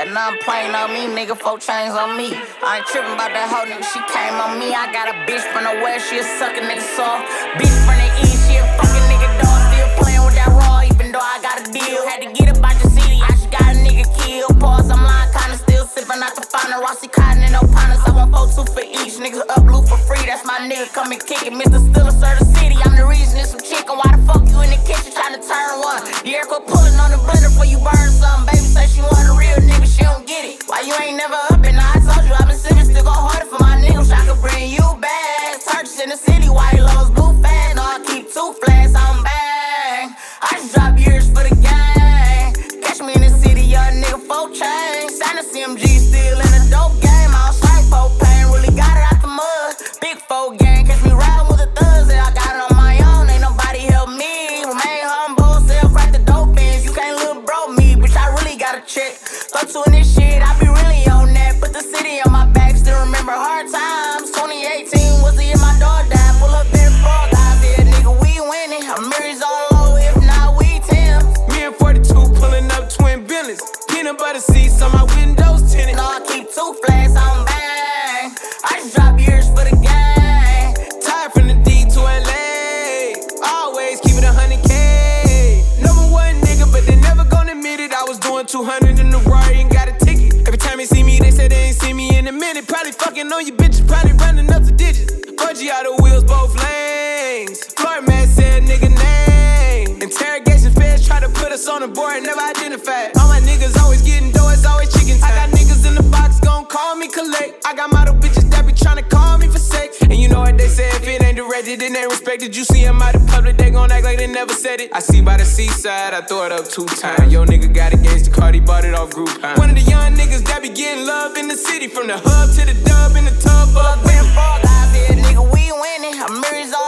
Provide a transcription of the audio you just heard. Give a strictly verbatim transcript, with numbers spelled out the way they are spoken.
But now I'm playing on me, nigga, four chains on me. I ain't tripping about that hoe, nigga, she came on me. I got a bitch from the west, she a suckin' nigga soft. Bitch from the east, she a fucking nigga dog. Still playing with that raw, even though I got a deal. Had to get up out your city, I just got a nigga killed. Pause, I'm lying, kinda still sippin' out the final. Rossi Cotton and no partners, I want four two for each. Niggas up blue for free, that's my nigga, come and kick it. Mister Stiller, sir, the city, I'm the reason it's some chicken. Why the fuck you in the kitchen tryna turn one? The air quit pulling on the blender before you burn something. Baby say she want a real nigga, she don't get it. Why you ain't never up and I told you I been sippin', still go harder for my niggas. I could bring you back. Turks in the city, white lows, blue fast. No, I keep two flats, I'm bang. I just drop years for the gang. Catch me in the city, young nigga, four chains. Sign a C M G, still in a dope game. I was straight for pain, really got it out the mud. Big four gang, catch me riding with the thugs, and I got it on my own. Ain't nobody help me. Remain humble, sell crack the dope ends. You can't little bro me, bitch, I really got a check. Throw two in this shit, I be really on that. Put the city on my back, still remember hard times. twenty eighteen was the year my dog died. Pull up in frog eyes, yeah, nigga, we winning. I'm mirrors all low, if not, we Tim. Me and forty-two pulling up twin billions. Peanut butter seats on my windows tinted. No, I keep two flats, I'm bang. I just drop years for the gang. Tired from the D to L A. Always keep it a hundred K. Number one nigga, but they never gonna admit it. I was doing two hundred in the Rari and got a ticket. Every time they see me, they say they ain't see me in a minute. Probably fucking on you bitches, probably running up the digits. Budgie out of wheels, both lanes. Floor man said nigga name. Interrogation feds try to put us on the board, never identified. All my niggas always getting dough, it's always chicken time. I got niggas in the box, gon' call me collect. I got model bitches that be tryna call me for sex. And you know what they say, if it ain't directed, then they respected. You see them out in public, they gon' act like they never said it. I see by the seaside, I throw it up two times. Yo nigga got against the car, he bought it off Groupon. One of the young niggas that be getting love in the city. From the hub to the dub in the tub, up Been frog eyes, yeah, nigga, we winning. I'm mirrors all